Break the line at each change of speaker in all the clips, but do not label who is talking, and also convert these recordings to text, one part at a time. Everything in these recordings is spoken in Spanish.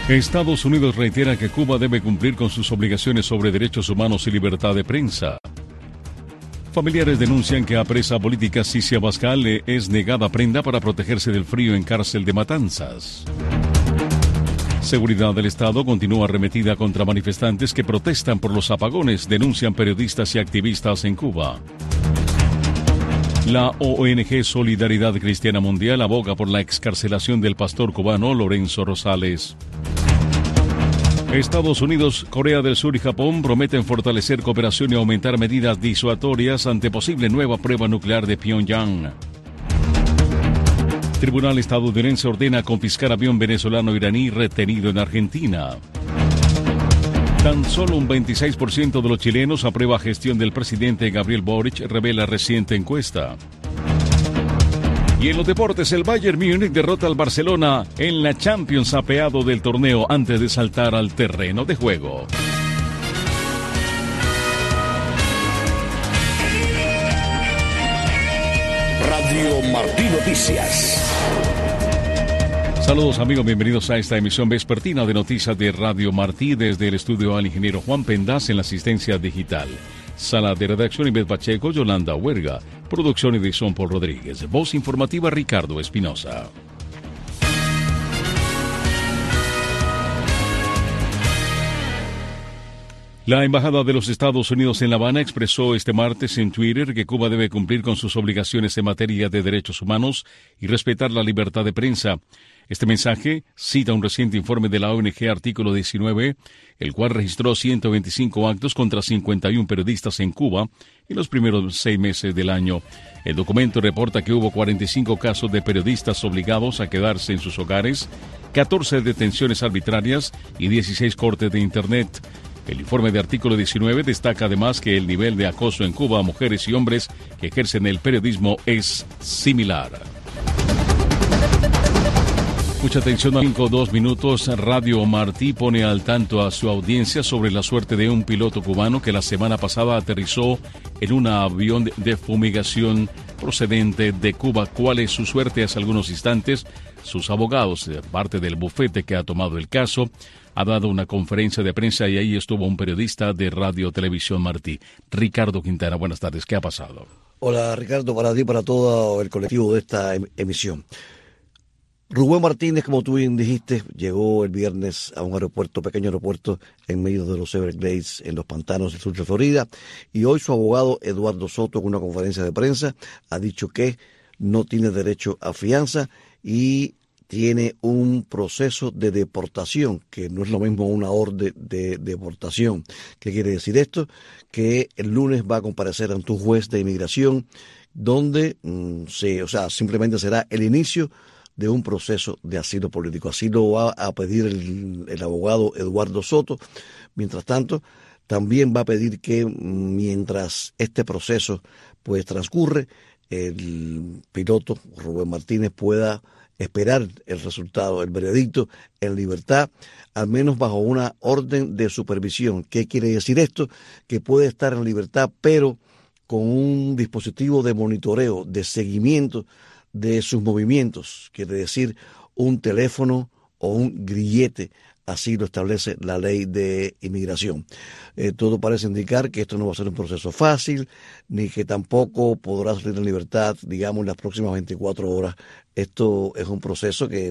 Estados Unidos reitera que Cuba debe cumplir con sus obligaciones sobre derechos humanos y libertad de prensa. Familiares denuncian que a presa política Cicia Abascal le es negada prenda para protegerse del frío en cárcel de Matanzas. Seguridad del Estado continúa arremetida contra manifestantes que protestan por los apagones, denuncian periodistas y activistas en Cuba. La ONG Solidaridad Cristiana Mundial aboga por la excarcelación del pastor cubano Lorenzo Rosales. Estados Unidos, Corea del Sur y Japón prometen fortalecer cooperación y aumentar medidas disuasorias ante posible nueva prueba nuclear de Pyongyang. Tribunal estadounidense ordena confiscar avión venezolano-iraní retenido en Argentina. Tan solo un 26% de los chilenos aprueba gestión del presidente Gabriel Boric, revela reciente encuesta. Y en los deportes, el Bayern Múnich derrota al Barcelona en la Champions apeado del torneo antes de saltar al terreno de juego.
Radio Martí Noticias.
Saludos amigos, bienvenidos a esta emisión vespertina de noticias de Radio Martí desde el estudio al ingeniero Juan Pendas en la asistencia digital. Sala de redacción Ivette Pacheco, Yolanda Huerga. Producción y edición Paul Rodríguez. Voz informativa Ricardo Espinosa. La Embajada de los Estados Unidos en La Habana expresó este martes en Twitter que Cuba debe cumplir con sus obligaciones en materia de derechos humanos y respetar la libertad de prensa. Este mensaje cita un reciente informe de la ONG Artículo 19, el cual registró 125 actos contra 51 periodistas en Cuba en los primeros 6 meses del año. El documento reporta que hubo 45 casos de periodistas obligados a quedarse en sus hogares, 14 detenciones arbitrarias y 16 cortes de Internet. El informe de Artículo 19 destaca además que el nivel de acoso en Cuba a mujeres y hombres que ejercen el periodismo es similar. Mucha atención, 5-2 minutos. Radio Martí pone al tanto a su audiencia sobre la suerte de un piloto cubano que la semana pasada aterrizó en un avión de fumigación procedente de Cuba. ¿Cuál es su suerte? Hace algunos instantes, sus abogados, parte del bufete que ha tomado el caso, ha dado una conferencia de prensa y ahí estuvo un periodista de Radio Televisión Martí. Ricardo Quintana, buenas tardes. ¿Qué ha pasado?
Hola Ricardo, para ti y para todo el colectivo de esta emisión. Rubén Martínez, como tú bien dijiste, llegó el viernes a un aeropuerto, pequeño aeropuerto en medio de los Everglades, en los pantanos del sur de Florida, y hoy su abogado Eduardo Soto, en una conferencia de prensa, ha dicho que no tiene derecho a fianza y tiene un proceso de deportación, que no es lo mismo una orden de deportación. ¿Qué quiere decir esto? Que el lunes va a comparecer ante un juez de inmigración, donde simplemente será el inicio de un proceso de asilo político. Así lo va a pedir el abogado Eduardo Soto. Mientras tanto, también va a pedir que mientras este proceso pues transcurre, el piloto Rubén Martínez pueda esperar el resultado, el veredicto en libertad, al menos bajo una orden de supervisión. ¿Qué quiere decir esto? Que puede estar en libertad, pero con un dispositivo de monitoreo, de seguimiento de sus movimientos, quiere decir un teléfono o un grillete, así lo establece la ley de inmigración. Todo parece indicar que esto no va a ser un proceso fácil, ni que tampoco podrá salir en libertad, digamos, en las próximas 24 horas. Esto es un proceso que,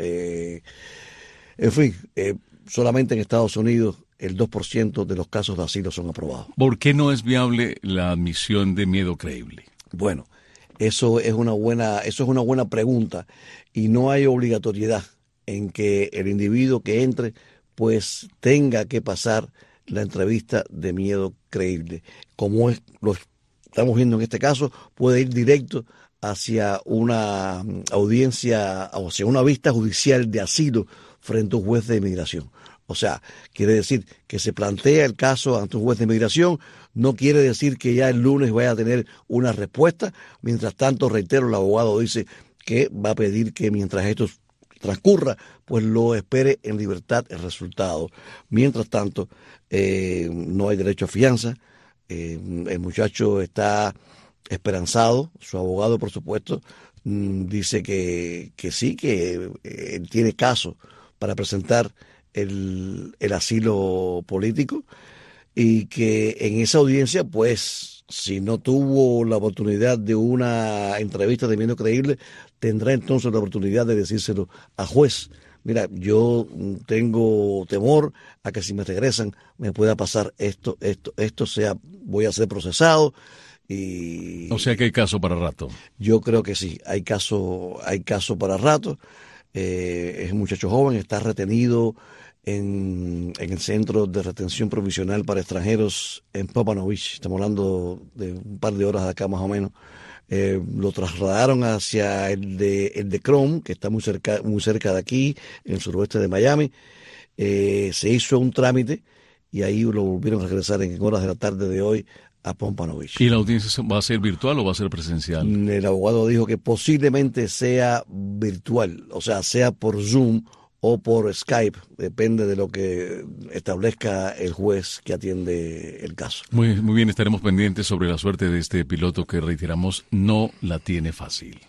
solamente en Estados Unidos el 2% de los casos de asilo son aprobados.
¿Por qué no es viable la admisión de miedo creíble?
Bueno, eso es una buena pregunta y no hay obligatoriedad en que el individuo que entre pues tenga que pasar la entrevista de miedo creíble. Como lo estamos viendo en este caso, puede ir directo hacia una audiencia, o hacia una vista judicial de asilo frente a un juez de inmigración. O sea, quiere decir que se plantea el caso ante un juez de inmigración, no quiere decir que ya el lunes vaya a tener una respuesta. Mientras tanto, reitero, el abogado dice que va a pedir que mientras esto transcurra, pues lo espere en libertad el resultado. Mientras tanto, no hay derecho a fianza. El muchacho está esperanzado. Su abogado, por supuesto, dice que sí, que él tiene caso para presentar el asilo político, y que en esa audiencia, pues, si no tuvo la oportunidad de una entrevista de medio creíble, tendrá entonces la oportunidad de decírselo al juez. Mira, yo tengo temor a que si me regresan me pueda pasar esto, voy a ser procesado. Y
o sea que hay caso para rato.
yo creo que sí, hay caso para rato. Es un muchacho joven, está retenido en el Centro de Retención Provisional para Extranjeros en Popanovich. Estamos hablando de un par de horas de acá más o menos. Lo trasladaron hacia el de Chrome, que está muy cerca de aquí, en el suroeste de Miami. Se hizo un trámite y ahí lo volvieron a regresar en horas de la tarde de hoy a Pompanovich.
¿Y la audiencia va a ser virtual o va a ser presencial?
El abogado dijo que posiblemente sea virtual, o sea, sea por Zoom o por Skype, depende de lo que establezca el juez que atiende el caso.
Muy bien, estaremos pendientes sobre la suerte de este piloto que, reiteramos, no la tiene fácil.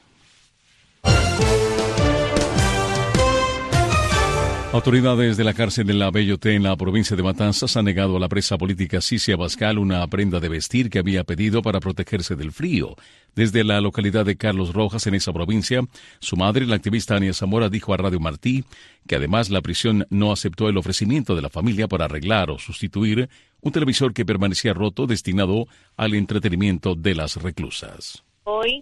Autoridades de la cárcel de la Belloté en la provincia de Matanzas han negado a la presa política Cici Abascal una prenda de vestir que había pedido para protegerse del frío. Desde la localidad de Carlos Rojas, en esa provincia, su madre, la activista Ania Zamora, dijo a Radio Martí que además la prisión no aceptó el ofrecimiento de la familia para arreglar o sustituir un televisor que permanecía roto destinado al entretenimiento de las reclusas.
Hoy,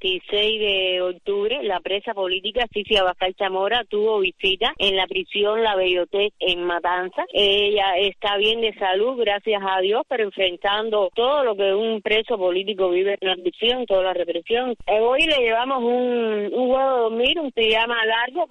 26 de octubre, la presa política Cici Abascal Zamora tuvo visita en la prisión La Belloté en Matanzas. Ella está bien de salud, gracias a Dios, pero enfrentando todo lo que un preso político vive en la prisión, toda la represión. Hoy le llevamos un huevo de dormir, un pijama largo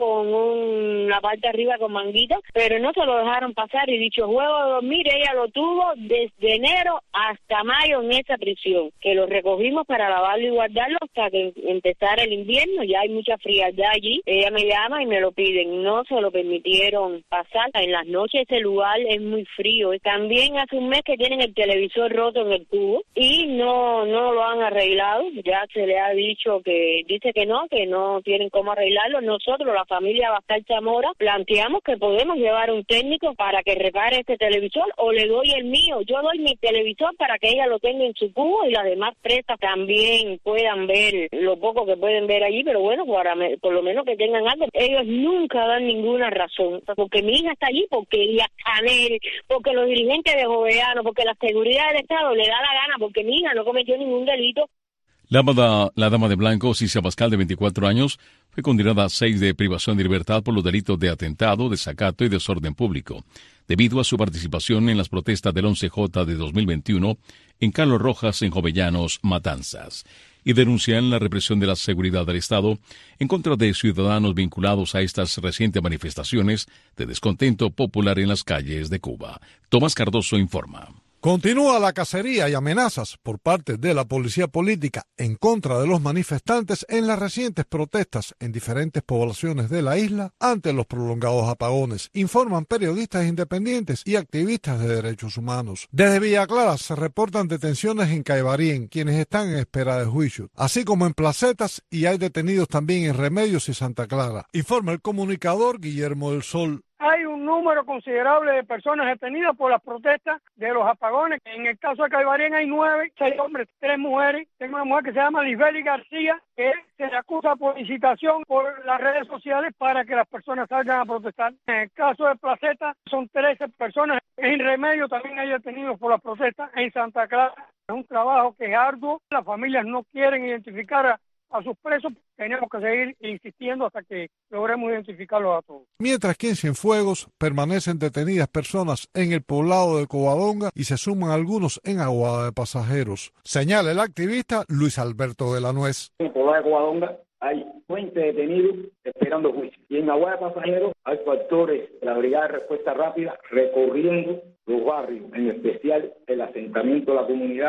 con la parte arriba con manguita, pero no se lo dejaron pasar, y dicho huevo de dormir, ella lo tuvo desde enero hasta mayo en esa prisión, que lo recogimos para lavarlo y guardarlo hasta que empezara el invierno. Ya hay mucha frialdad allí. Ella me llama y me lo piden. No se lo permitieron pasar. En las noches ese lugar es muy frío. También hace un mes que tienen el televisor roto en el tubo y no lo han arreglado. Ya se le ha dicho que dice que no tienen cómo arreglarlo. Nosotros, la familia Abascal Zamora, planteamos que podemos llevar un técnico para que repare este televisor, o le doy el mío. Yo doy mi televisor para que ella lo tenga en su cubo y las demás presas también puedan ver lo poco que pueden ver allí, pero bueno, por lo menos que tengan algo. Ellos nunca dan ninguna razón, porque mi hija está allí, porque ella Chanel, porque los dirigentes de Joveano, porque la seguridad del Estado le da la gana, porque mi hija no cometió ningún delito.
La dama de blanco, Cici Abascal, de 24 años, fue condenada a 6 de privación de libertad por los delitos de atentado, desacato y desorden público, debido a su participación en las protestas del 11J de 2021 en Carlos Rojas, en Jovellanos, Matanzas, y denuncian la represión de la seguridad del Estado en contra de ciudadanos vinculados a estas recientes manifestaciones de descontento popular en las calles de Cuba. Tomás Cardoso informa.
Continúa la cacería y amenazas por parte de la policía política en contra de los manifestantes en las recientes protestas en diferentes poblaciones de la isla ante los prolongados apagones, informan periodistas independientes y activistas de derechos humanos. Desde Villa Clara se reportan detenciones en Caibarien, quienes están en espera de juicio, así como en Placetas, y hay detenidos también en Remedios y Santa Clara, informa el comunicador Guillermo del Sol.
Hay un número considerable de personas detenidas por las protestas de los apagones. En el caso de Caibarien hay 6 hombres, 3 mujeres. Tengo una mujer que se llama Lisbeli García, que se le acusa por incitación por las redes sociales para que las personas salgan a protestar. En el caso de Placeta son 13 personas. En Remedio también hay detenidos por las protestas. En Santa Clara es un trabajo que es arduo. Las familias no quieren identificar a sus presos. Tenemos que seguir insistiendo hasta que logremos identificarlos a todos.
Mientras que en Cienfuegos permanecen detenidas personas en el poblado de Covadonga y se suman algunos en Aguada de Pasajeros. Señala el activista Luis Alberto de la Nuez.
En el poblado de Covadonga hay 20 detenidos esperando juicio. Y en Aguada de Pasajeros hay factores de la Brigada de Respuesta Rápida recorriendo los barrios, en especial el asentamiento de la comunidad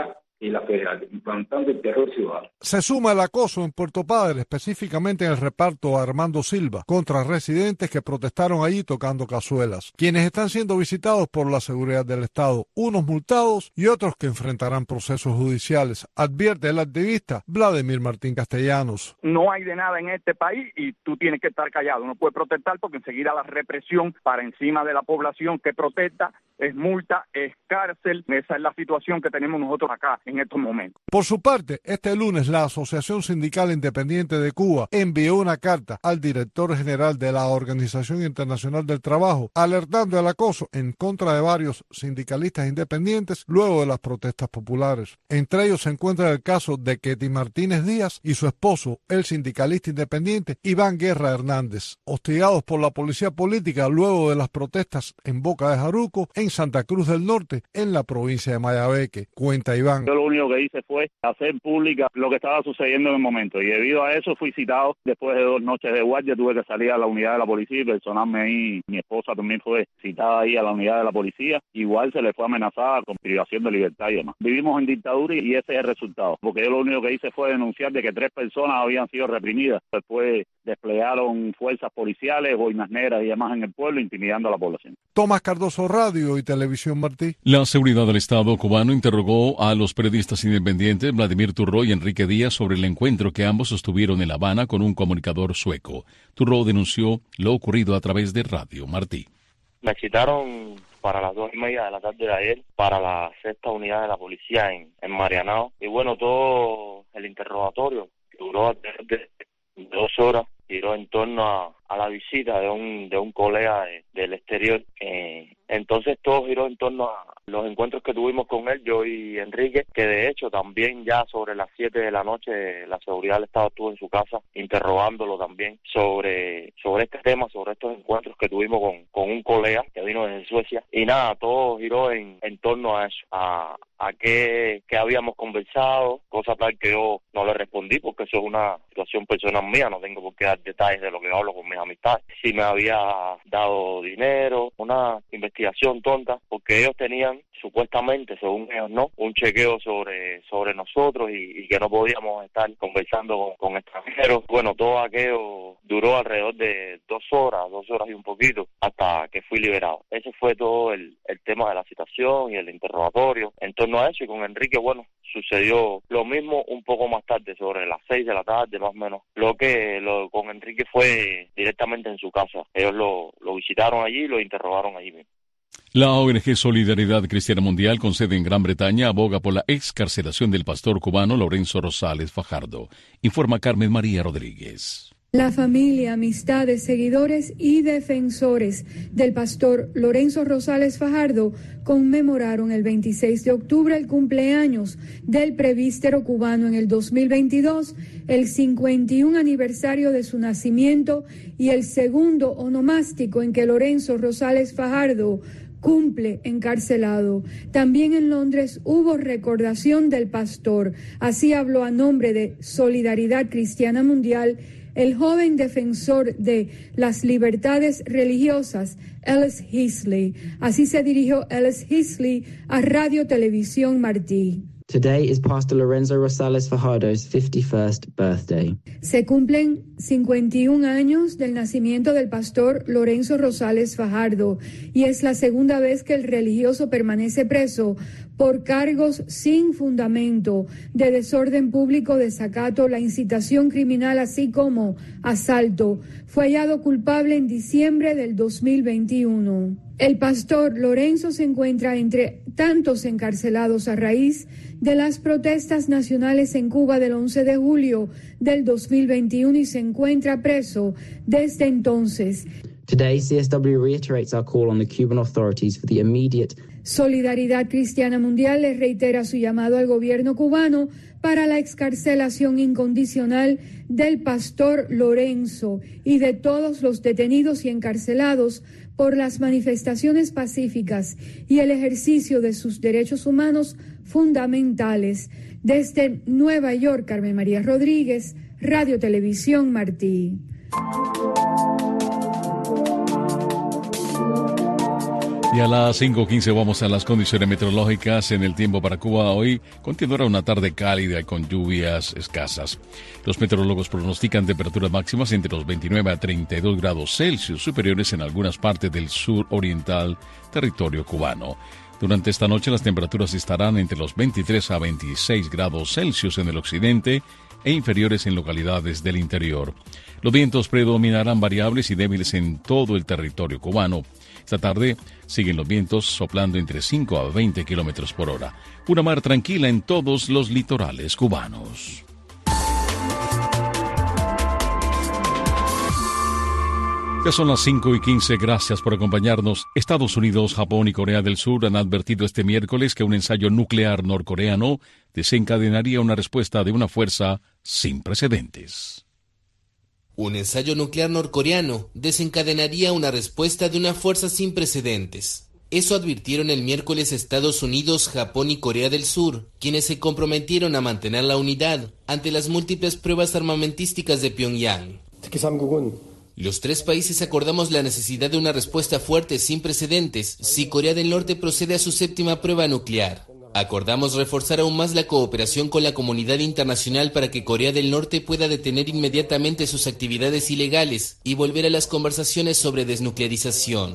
y la federal, implantando el terror ciudadano.
Se suma el acoso en Puerto Padre, específicamente en el reparto Armando Silva, contra residentes que protestaron allí tocando cazuelas, quienes están siendo visitados por la seguridad del Estado, unos multados y otros que enfrentarán procesos judiciales, advierte el activista Vladimir Martín Castellanos.
No hay de nada en este país y tú tienes que estar callado, no puedes protestar porque enseguida la represión para encima de la población que protesta es multa, es cárcel. Esa es la situación que tenemos nosotros acá en estos momentos.
Por su parte, este lunes la Asociación Sindical Independiente de Cuba envió una carta al director general de la Organización Internacional del Trabajo, alertando del acoso en contra de varios sindicalistas independientes luego de las protestas populares. Entre ellos se encuentra el caso de Ketty Martínez Díaz y su esposo, el sindicalista independiente Iván Guerra Hernández, hostigados por la policía política luego de las protestas en Boca de Jaruco, en Santa Cruz del Norte, en la provincia de Mayabeque. Cuenta Iván.
Yo lo único que hice fue hacer pública lo que estaba sucediendo en el momento y debido a eso fui citado. Después de 2 noches de guardia tuve que salir a la unidad de la policía y personarme ahí. Mi esposa también fue citada ahí a la unidad de la policía. Igual se le fue amenazada con privación de libertad y demás. Vivimos en dictadura y ese es el resultado, porque yo lo único que hice fue denunciar de que 3 personas habían sido reprimidas. Después desplegaron fuerzas policiales, boinas negras y demás en el pueblo, intimidando a la población.
Tomás Cardoso, Radio y Televisión Martí.
La seguridad del Estado cubano interrogó a los periodistas independientes Vladimir Turró y Enrique Díaz sobre el encuentro que ambos sostuvieron en La Habana con un comunicador sueco. Turró denunció lo ocurrido a través de Radio Martí.
Me citaron para las 2:30 de la tarde de ayer para la 6ª unidad de la policía en Marianao. Y bueno, todo el interrogatorio duró alrededor de 2 horas, giró en torno a la visita de un colega del exterior. Entonces todo giró en torno a los encuentros que tuvimos con él, yo y Enrique, que de hecho también ya sobre las 7 de la noche la seguridad del Estado estuvo en su casa interrogándolo también sobre este tema, sobre estos encuentros que tuvimos con un colega que vino desde Suecia. Y nada, todo giró en torno a eso, a qué habíamos conversado, cosa tal que yo no le respondí porque eso es una situación personal mía, no tengo por qué dar detalles de lo que hablo con mis amistades. Si me había dado dinero, una investigación tonta, porque ellos tenían supuestamente, según ellos no, un chequeo sobre nosotros y que no podíamos estar conversando con extranjeros. Bueno, todo aquello duró alrededor de 2 horas y un poquito, hasta que fui liberado. Ese fue todo el tema de la citación y el interrogatorio en torno a eso. Y con Enrique, bueno, sucedió lo mismo un poco más tarde, sobre las 6 de la tarde más o menos. Con Enrique fue directamente en su casa. Ellos lo visitaron allí y lo interrogaron allí mismo.
La ONG Solidaridad Cristiana Mundial, con sede en Gran Bretaña, aboga por la excarcelación del pastor cubano Lorenzo Rosales Fajardo. Informa Carmen María Rodríguez.
La familia, amistades, seguidores y defensores del pastor Lorenzo Rosales Fajardo conmemoraron el 26 de octubre el cumpleaños del presbítero cubano en el 2022, el 51 aniversario de su nacimiento y el segundo onomástico en que Lorenzo Rosales Fajardo cumple encarcelado. También en Londres hubo recordación del pastor. Así habló a nombre de Solidaridad Cristiana Mundial el joven defensor de las libertades religiosas, Ellis Heasley. Así se dirigió Ellis Heasley a Radio Televisión Martí.
Today is Pastor Lorenzo Rosales Fajardo's 51st birthday.
Se cumplen 51 años del nacimiento del pastor Lorenzo Rosales Fajardo y es la segunda vez que el religioso permanece preso por cargos sin fundamento de desorden público, desacato, la incitación criminal, así como asalto. Fue hallado culpable en diciembre del 2021. El pastor Lorenzo se encuentra entre tantos encarcelados a raíz de las protestas nacionales en Cuba del 11 de julio del 2021 y se encuentra preso desde entonces.
Today, CSW reiterates our call on the Cuban authorities for the immediate.
Solidaridad Cristiana Mundial les reitera su llamado al gobierno cubano para la excarcelación incondicional del pastor Lorenzo y de todos los detenidos y encarcelados por las manifestaciones pacíficas y el ejercicio de sus derechos humanos fundamentales. Desde Nueva York, Carmen María Rodríguez, Radio Televisión Martí.
Y a las 5:15 vamos a las condiciones meteorológicas. En el tiempo para Cuba hoy continuará una tarde cálida con lluvias escasas. Los meteorólogos pronostican temperaturas máximas entre los 29 a 32 grados Celsius, superiores en algunas partes del sur oriental territorio cubano. Durante esta noche las temperaturas estarán entre los 23 a 26 grados Celsius en el occidente e inferiores en localidades del interior. Los vientos predominarán variables y débiles en todo el territorio cubano. Esta tarde siguen los vientos soplando entre 5 a 20 kilómetros por hora. Una mar tranquila en todos los litorales cubanos. Ya son las 5:15. Gracias por acompañarnos. Estados Unidos, Japón y Corea del Sur han advertido este miércoles que un ensayo nuclear norcoreano desencadenaría una respuesta de una fuerza sin precedentes.
Un ensayo nuclear norcoreano desencadenaría una respuesta de una fuerza sin precedentes. Eso advirtieron el miércoles Estados Unidos, Japón y Corea del Sur, quienes se comprometieron a mantener la unidad ante las múltiples pruebas armamentísticas de Pyongyang. Los tres países acordamos la necesidad de una respuesta fuerte sin precedentes si Corea del Norte procede a su séptima prueba nuclear. Acordamos reforzar aún más la cooperación con la comunidad internacional para que Corea del Norte pueda detener inmediatamente sus actividades ilegales y volver a las conversaciones sobre desnuclearización.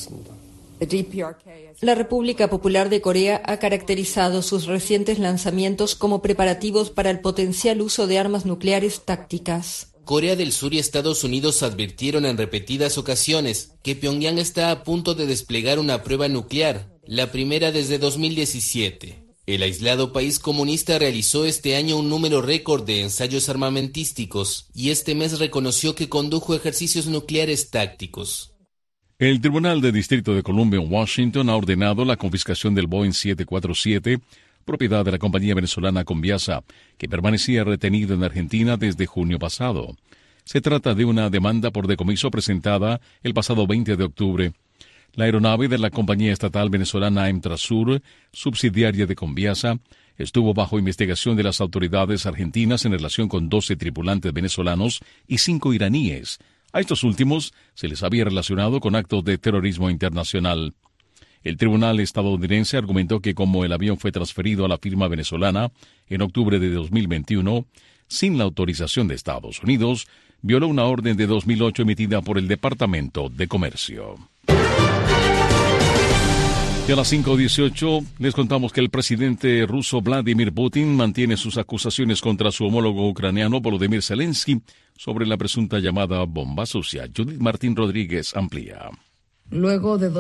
La República Popular de Corea ha caracterizado sus recientes lanzamientos como preparativos para el potencial uso de armas nucleares tácticas.
Corea del Sur y Estados Unidos advirtieron en repetidas ocasiones que Pyongyang está a punto de desplegar una prueba nuclear, la primera desde 2017. El aislado país comunista realizó este año un número récord de ensayos armamentísticos y este mes reconoció que condujo ejercicios nucleares tácticos.
El Tribunal de Distrito de Columbia en Washington ha ordenado la confiscación del Boeing 747, propiedad de la compañía venezolana Conviasa, que permanecía retenido en Argentina desde junio pasado. Se trata de una demanda por decomiso presentada el pasado 20 de octubre. La aeronave de la compañía estatal venezolana Emtrasur, subsidiaria de Conviasa, estuvo bajo investigación de las autoridades argentinas en relación con 12 tripulantes venezolanos y 5 iraníes. A estos últimos se les había relacionado con actos de terrorismo internacional. El tribunal estadounidense argumentó que como el avión fue transferido a la firma venezolana en octubre de 2021, sin la autorización de Estados Unidos, violó una orden de 2008 emitida por el Departamento de Comercio. Y a las 5:18 les contamos que el presidente ruso Vladimir Putin mantiene sus acusaciones contra su homólogo ucraniano Volodymyr Zelensky sobre la presunta llamada bomba sucia. Judith Martín Rodríguez amplía.
Luego de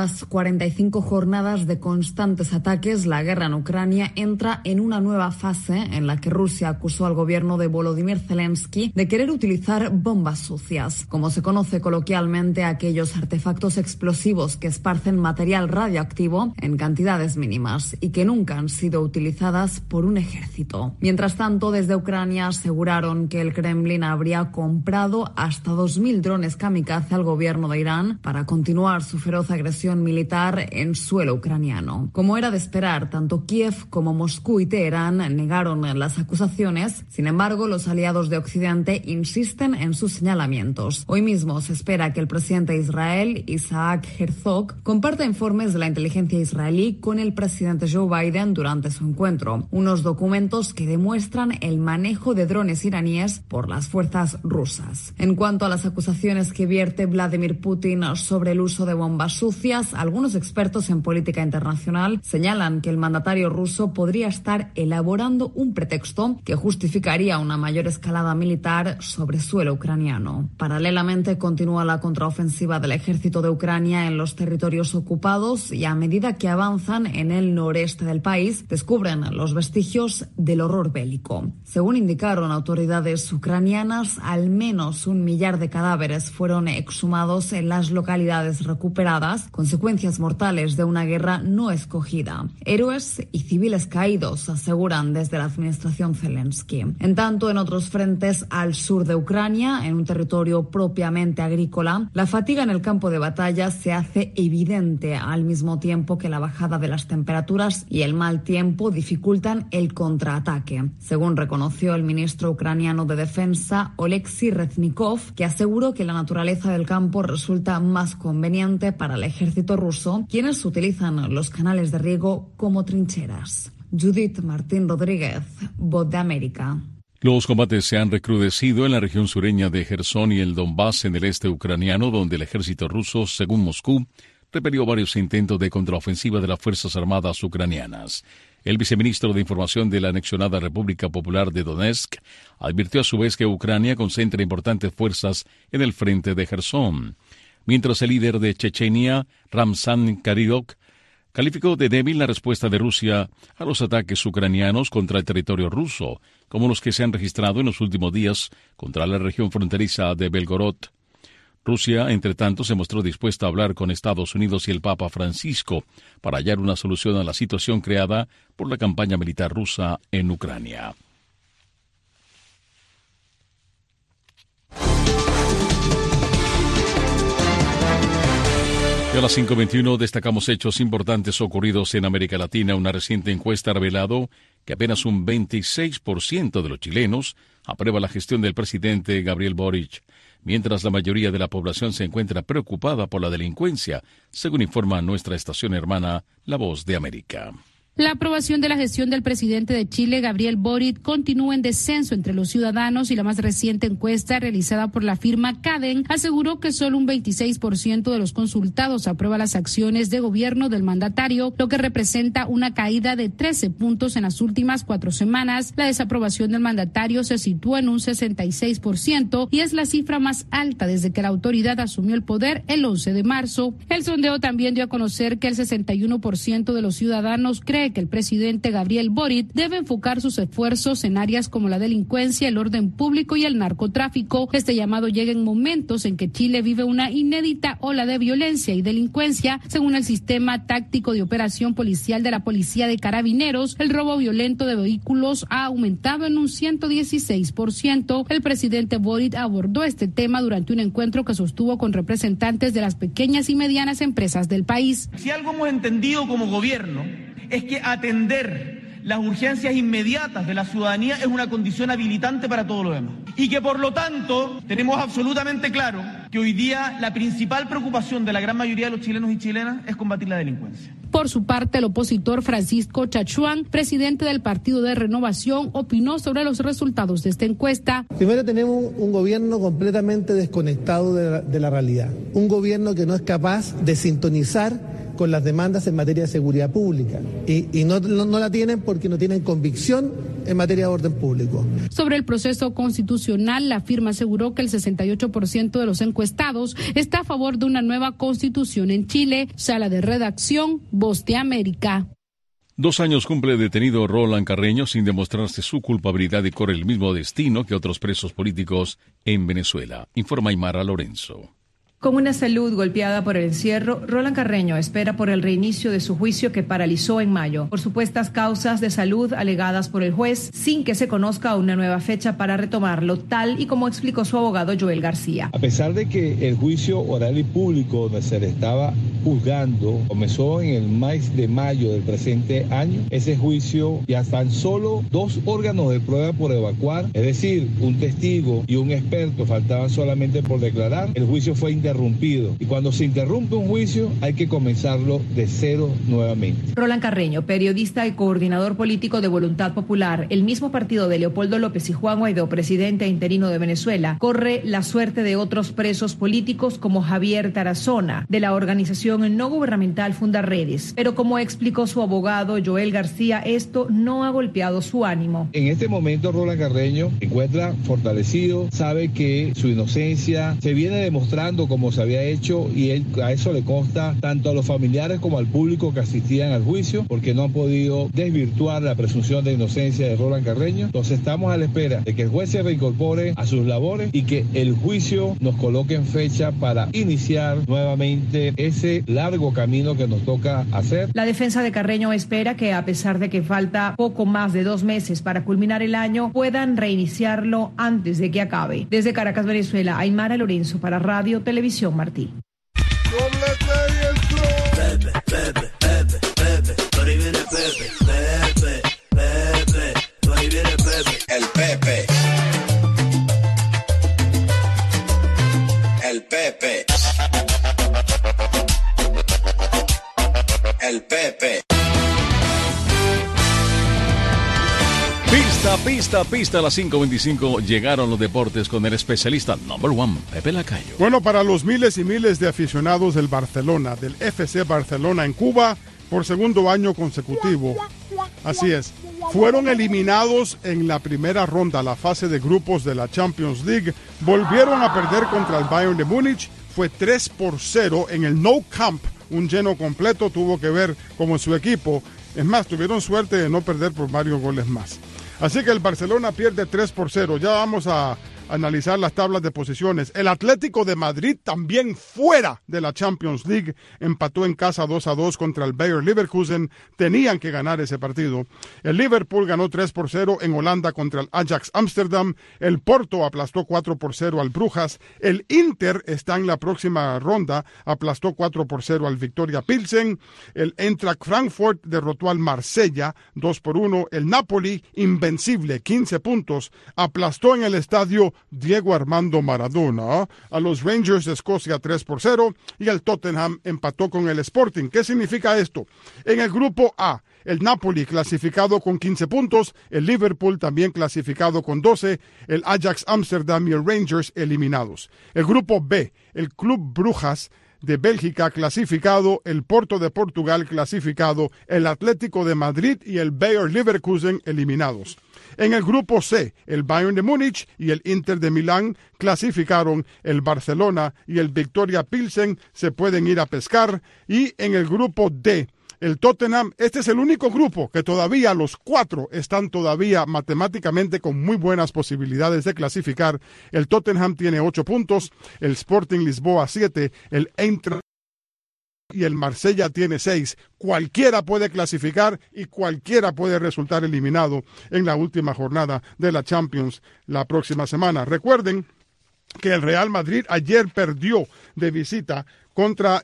245 jornadas de constantes ataques, la guerra en Ucrania entra en una nueva fase en la que Rusia acusó al gobierno de Volodymyr Zelensky de querer utilizar bombas sucias, como se conoce coloquialmente a aquellos artefactos explosivos que esparcen material radioactivo en cantidades mínimas y que nunca han sido utilizadas por un ejército. Mientras tanto, desde Ucrania aseguraron que el Kremlin habría comprado hasta 2.000 drones kamikaze al gobierno de Irán para continuar su feroz agresión militar en suelo ucraniano. Como era de esperar, tanto Kiev como Moscú y Teherán negaron las acusaciones. Sin embargo, los aliados de Occidente insisten en sus señalamientos. Hoy mismo se espera que el presidente de Israel, Isaac Herzog, comparta informes de la inteligencia israelí con el presidente Joe Biden durante su encuentro. Unos documentos que demuestran el manejo de drones iraníes por las fuerzas rusas. En cuanto a las acusaciones que vierte Vladimir Putin sobre el uso de bombas sucias, algunos expertos en política internacional señalan que el mandatario ruso podría estar elaborando un pretexto que justificaría una mayor escalada militar sobre suelo ucraniano. Paralelamente, continúa la contraofensiva del ejército de Ucrania en los territorios ocupados y a medida que avanzan en el noreste del país, descubren los vestigios del horror bélico. Según indicaron autoridades ucranianas, al menos 1 millar de cadáveres fueron exhumados en las localidades recuperadas, consecuencias mortales de una guerra no escogida. Héroes y civiles caídos, aseguran desde la administración Zelensky. En tanto, en otros frentes al sur de Ucrania, en un territorio propiamente agrícola, la fatiga en el campo de batalla se hace evidente al mismo tiempo que la bajada de las temperaturas y el mal tiempo dificultan el contraataque, según reconoció el ministro ucraniano de Defensa, Oleksiy Reznikov, que aseguró que la naturaleza del campo resulta más conveniente conveniente para el ejército ruso, quienes utilizan los canales de riego como trincheras. Judith Martín Rodríguez, Voz de América.
Los combates se han recrudecido en la región sureña de Jersón y el Donbass en el este ucraniano, donde el ejército ruso, según Moscú, repelió varios intentos de contraofensiva de las Fuerzas Armadas ucranianas. El viceministro de Información de la anexionada República Popular de Donetsk advirtió a su vez que Ucrania concentra importantes fuerzas en el frente de Jersón, mientras el líder de Chechenia, Ramzan Kadyrov, calificó de débil la respuesta de Rusia a los ataques ucranianos contra el territorio ruso, como los que se han registrado en los últimos días contra la región fronteriza de Belgorod. Rusia, entre tanto, se mostró dispuesta a hablar con Estados Unidos y el Papa Francisco para hallar una solución a la situación creada por la campaña militar rusa en Ucrania. Y a las 5:21 destacamos hechos importantes ocurridos en América Latina. Una reciente encuesta ha revelado que apenas un 26% de los chilenos aprueba la gestión del presidente Gabriel Boric, mientras la mayoría de la población se encuentra preocupada por la delincuencia, según informa nuestra estación hermana La Voz de América.
La aprobación de la gestión del presidente de Chile, Gabriel Boric, continúa en descenso entre los ciudadanos y la más reciente encuesta realizada por la firma Caden aseguró que solo un 26% de los consultados aprueba las acciones de gobierno del mandatario, lo que representa una caída de 13 puntos en las últimas 4 semanas. La desaprobación del mandatario se sitúa en un 66% y es la cifra más alta desde que la autoridad asumió el poder el 11 de marzo. El sondeo también dio a conocer que el 61% de los ciudadanos cree que el presidente Gabriel Boric debe enfocar sus esfuerzos en áreas como la delincuencia, el orden público y el narcotráfico. Este llamado llega en momentos en que Chile vive una inédita ola de violencia y delincuencia. Según el sistema táctico de operación policial de la Policía de Carabineros, el robo violento de vehículos ha aumentado en un 116%. El presidente Boric abordó este tema durante un encuentro que sostuvo con representantes de las pequeñas y medianas empresas del país.
Si algo hemos entendido como gobierno es que atender las urgencias inmediatas de la ciudadanía es una condición habilitante para todo lo demás. Y que por lo tanto tenemos absolutamente claro que hoy día la principal preocupación de la gran mayoría de los chilenos y chilenas es combatir la delincuencia.
Por su parte, el opositor Francisco Chachuán, presidente del Partido de Renovación, opinó sobre los resultados de esta encuesta.
Primero, tenemos un gobierno completamente desconectado de la realidad. Un gobierno que no es capaz de sintonizar con las demandas en materia de seguridad pública y no la tienen porque no tienen convicción en materia de orden público.
Sobre el proceso constitucional, la firma aseguró que el 68% de los encuestados está a favor de una nueva constitución en Chile. Sala de redacción, Voz de América.
2 años cumple detenido Roland Carreño sin demostrarse su culpabilidad y corre el mismo destino que otros presos políticos en Venezuela, informa Aymara Lorenzo.
Con una salud golpeada por el encierro, Roland Carreño espera por el reinicio de su juicio que paralizó en mayo, por supuestas causas de salud alegadas por el juez, sin que se conozca una nueva fecha para retomarlo, tal y como explicó su abogado Joel García.
A pesar de que el juicio oral y público donde se le estaba juzgando comenzó en el mes de mayo del presente año, ese juicio ya están solo 2 órganos de prueba por evacuar, es decir, un testigo y un experto faltaban solamente por declarar. El juicio fue interrumpido y cuando se interrumpe un juicio hay que comenzarlo de cero nuevamente.
Roland Carreño, periodista y coordinador político de Voluntad Popular, el mismo partido de Leopoldo López y Juan Guaidó, presidente interino de Venezuela, corre la suerte de otros presos políticos como Javier Tarazona, de la organización no gubernamental Fundaredes. Pero como explicó su abogado Joel García, esto no ha golpeado su ánimo.
En este momento Roland Carreño se encuentra fortalecido, sabe que su inocencia se viene demostrando como se había hecho y a eso le consta tanto a los familiares como al público que asistían al juicio, porque no han podido desvirtuar la presunción de inocencia de Roland Carreño. Entonces estamos a la espera de que el juez se reincorpore a sus labores y que el juicio nos coloque en fecha para iniciar nuevamente ese largo camino que nos toca hacer.
La defensa de Carreño espera que, a pesar de que falta poco más de 2 meses para culminar el año, puedan reiniciarlo antes de que acabe. Desde Caracas, Venezuela, Aymara Lorenzo para Radio Televisión Martí.
El Pepe. El Pepe.
Pista a las 5:25 llegaron los deportes con el especialista number one, Pepe Lacayo.
Bueno, para los miles y miles de aficionados del Barcelona, del FC Barcelona en Cuba, por segundo año consecutivo, así es, fueron eliminados en la primera ronda, la fase de grupos de la Champions League, volvieron a perder contra el Bayern de Múnich, fue 3-0 en el Nou Camp, un lleno completo, tuvo que ver como su equipo, es más, tuvieron suerte de no perder por varios goles más. Así que el Barcelona pierde 3-0. Ya vamos a analizar las tablas de posiciones. El Atlético de Madrid, también fuera de la Champions League, empató en casa 2-2 contra el Bayer Leverkusen. Tenían que ganar ese partido. El Liverpool ganó 3-0 en Holanda contra el Ajax Amsterdam. El Porto aplastó 4-0 al Brujas. El Inter está en la próxima ronda, aplastó 4-0 al Victoria Pilsen. El Eintracht Frankfurt derrotó al Marsella 2-1. El Napoli, invencible, 15 puntos, aplastó en el estadio Diego Armando Maradona a los Rangers de Escocia 3-0 y el Tottenham empató con el Sporting. ¿Qué significa esto? En el grupo A, el Napoli clasificado con 15 puntos, el Liverpool también clasificado con 12, el Ajax Amsterdam y el Rangers eliminados. El grupo B, el Club Brujas de Bélgica clasificado, el Porto de Portugal clasificado, el Atlético de Madrid y el Bayer Leverkusen eliminados. En el grupo C, el Bayern de Múnich y el Inter de Milán clasificaron, el Barcelona y el Victoria Pilsen se pueden ir a pescar, y en el grupo D, el Tottenham, este es el único grupo que todavía los 4 están todavía matemáticamente con muy buenas posibilidades de clasificar. El Tottenham tiene 8 puntos, el Sporting Lisboa 7, el Eintracht y el Marsella tiene 6. Cualquiera puede clasificar y cualquiera puede resultar eliminado en la última jornada de la Champions la próxima semana. Recuerden que el Real Madrid ayer perdió de visita contra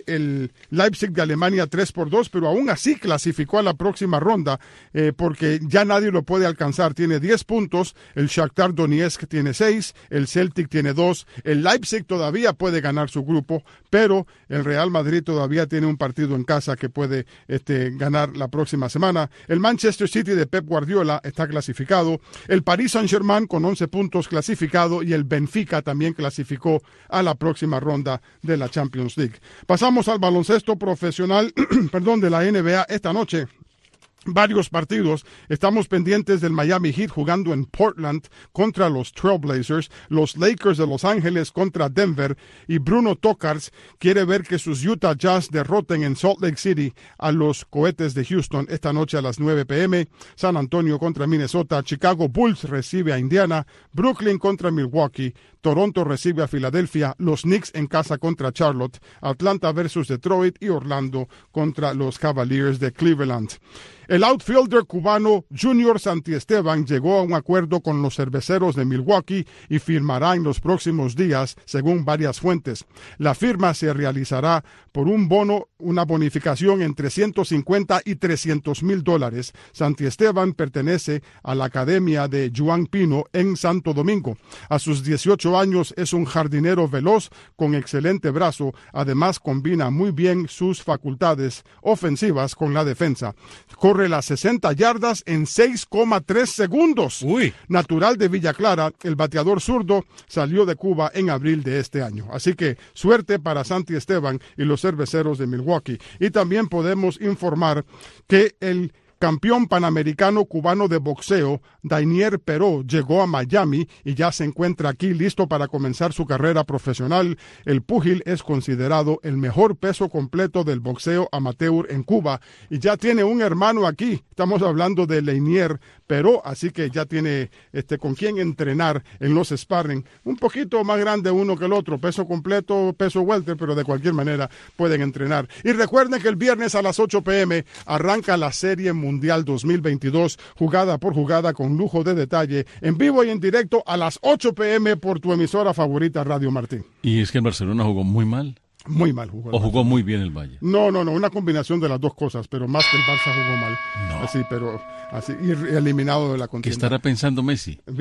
el Leipzig de Alemania 3-2, pero aún así clasificó a la próxima ronda porque ya nadie lo puede alcanzar. Tiene 10 puntos, el Shakhtar Donetsk tiene 6, el Celtic tiene 2, el Leipzig todavía puede ganar su grupo, pero el Real Madrid todavía tiene un partido en casa que puede ganar la próxima semana. El Manchester City de Pep Guardiola está clasificado, el Paris Saint-Germain con 11 puntos clasificado y el Benfica también clasificó a la próxima ronda de la Champions League. Pasamos al baloncesto profesional, de la NBA esta noche. Varios partidos. Estamos pendientes del Miami Heat jugando en Portland contra los Trail Blazers, los Lakers de Los Ángeles contra Denver, y Bruno Tokarz quiere ver que sus Utah Jazz derroten en Salt Lake City a los Cohetes de Houston esta noche a las 9 p.m. San Antonio contra Minnesota, Chicago Bulls recibe a Indiana, Brooklyn contra Milwaukee, Toronto recibe a Filadelfia, los Knicks en casa contra Charlotte, Atlanta versus Detroit y Orlando contra los Cavaliers de Cleveland. El outfielder cubano Junior Santiesteban llegó a un acuerdo con los Cerveceros de Milwaukee y firmará en los próximos días, según varias fuentes. La firma se realizará por un bono, una bonificación entre $150 y $300,000. Santiesteban pertenece a la Academia de Juan Pino en Santo Domingo. A sus 18 años es un jardinero veloz con excelente brazo. Además, combina muy bien sus facultades ofensivas con la defensa. Corre las 60 yardas en 6,3 segundos. Natural de Villa Clara, el bateador zurdo salió de Cuba en abril de este año. Así que suerte para Santiesteban y los Cerveceros de Milwaukee. Y también podemos informar que el campeón panamericano cubano de boxeo, Dainier Peró, llegó a Miami y ya se encuentra aquí listo para comenzar su carrera profesional. El púgil es considerado el mejor peso completo del boxeo amateur en Cuba y ya tiene un hermano aquí. Estamos hablando de Dainier Peró, así que ya tiene con quién entrenar en los sparring. Un poquito más grande uno que el otro, peso completo, peso welter, pero de cualquier manera pueden entrenar. Y recuerden que el viernes a las 8 p.m. arranca la Serie Mundial 2022, jugada por jugada con lujo de detalle, en vivo y en directo a las 8 p.m. por tu emisora favorita, Radio Martín.
¿Y es que el Barcelona jugó muy mal?
Muy mal jugó.
¿O jugó muy bien el Valle?
No, una combinación de las dos cosas, pero más que el Barça jugó mal.
No.
Así, pero así, eliminado de la contienda.
¿Qué estará pensando Messi?